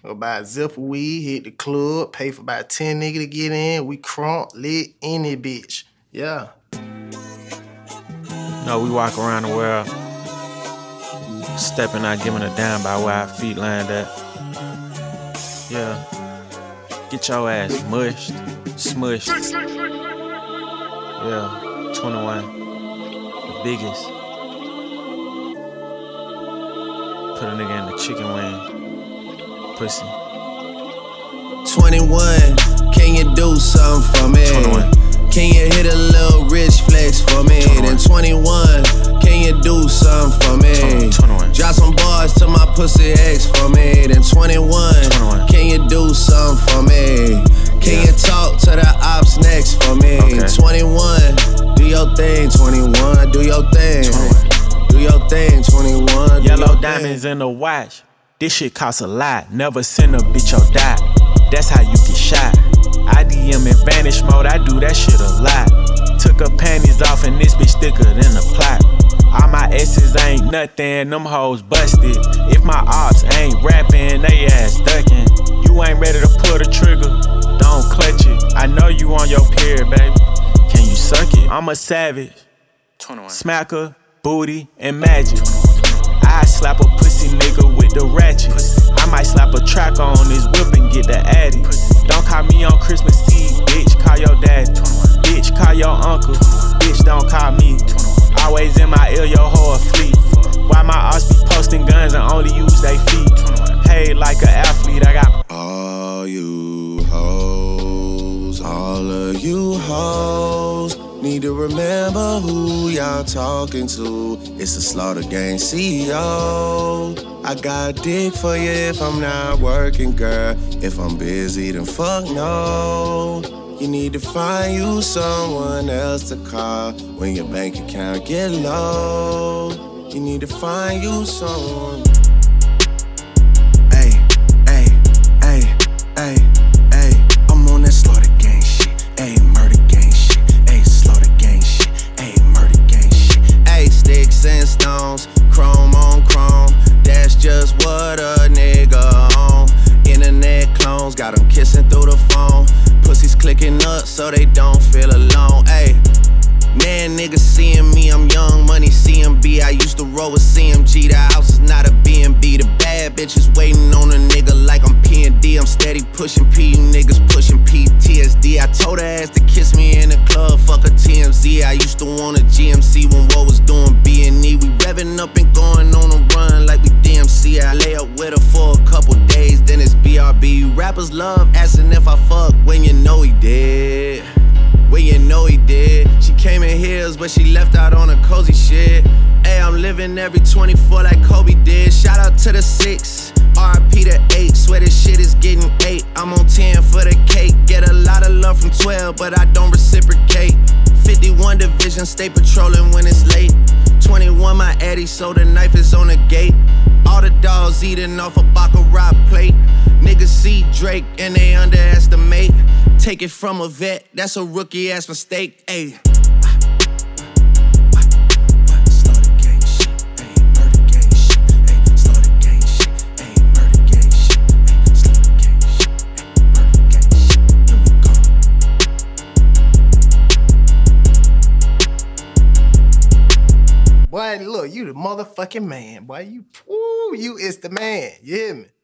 About a zip of weed, hit the club, pay for about 10 niggas to get in. We crunk, lit, any bitch. Yeah. No, we walk around the world, stepping out, giving a damn by where our feet land at. Yeah. Get your ass mushed, smushed. Yeah, 21. The biggest. Put a nigga in the chicken wing. Pussy. 21, can you do something for me? 21. Can you hit a little rich flex for me? 21. Then 21, can you do something for me? 21. Drop some bars to my pussy ex for me. Then 21, can you do something for me? Can you talk to the ops next for me? Okay. 21, do your thing. 21, do your thing. 21. Do your thing. 21. Yellow diamonds in the watch. This shit costs a lot. Never send a bitch or die. That's how you get shot. I DM in vanish mode, I do that shit a lot. Took her panties off and this bitch thicker than a plot. All my S's ain't nothing, them hoes busted. If my ops ain't rapping, they ass ducking. You ain't ready to pull the trigger, don't clutch it. I know you on your period, baby. Can you suck it? I'm a savage. 21. Smacker, booty, and magic. I slap a pussy nigga with the ratchet. I might slap a track on his whip and get the addy. Don't call me on Christmas Eve, bitch, call your daddy. Bitch, call your uncle, bitch, don't call me. Always in my ear, your hoe a fleet. Why my ops be posting guns and only use they feet? Paid like an athlete, I got all you hoes, all of you hoes, need to remember who y'all talking to. It's the Slaughter Gang CEO. I got dick for you if I'm not working, girl. If I'm busy, then fuck no. You need to find you someone else to call when your bank account get low. You need to find you someone. Ay, ay, ay, ay, ay. I'm on that Slaughter Gang shit. Ay, murder gang shit. Ay, Slaughter Gang shit. Ay, murder gang shit. Ay, sticks and stones, chrome on chrome. That's just what a nigga on. Internet clones got them kissing through the phone. Pussies clicking up so they don't feel alone. Ayy, man, niggas seeing me, I'm young money CMB. I used to roll with CMG. The house is not a B&B. The bad bitches waiting on a nigga like I'm P&D. I'm steady pushing P, you niggas pushing PTSD. I told her ass to kiss me in the club, fuck a TMZ. I used to want a GMC when Woe was doing B&E. We revving up and going on a run like we DMC. I lay up with her for a couple days, then it's BRB. Rappers love asking if I fuck when you know he did. When you know he did. She came in heels, but she left out on a cozy shit. Ay, I'm living every 24 like Kobe did. Shout out to the 6, RIP to 8. Swear this shit is getting 8. I'm on 10 for the cake. Get a lot of love from 12, but I don't reciprocate. 51 division, stay patrolling when it's late. 21 my Eddie, so the knife is on the gate. All the dogs eating off a Baccarat plate. Niggas see Drake and they underestimate. Take it from a vet, that's a rookie ass mistake. Ayy. Slaughter Gang shit, ayy, murder gang shit, ayy, Slaughter Gang shit, ayy, murder gang shit, ayy, Slaughter Gang shit, ayy, murder gang shit. Here we go. Boy, look, you the motherfucking man. Boy, you is the man. You hear me?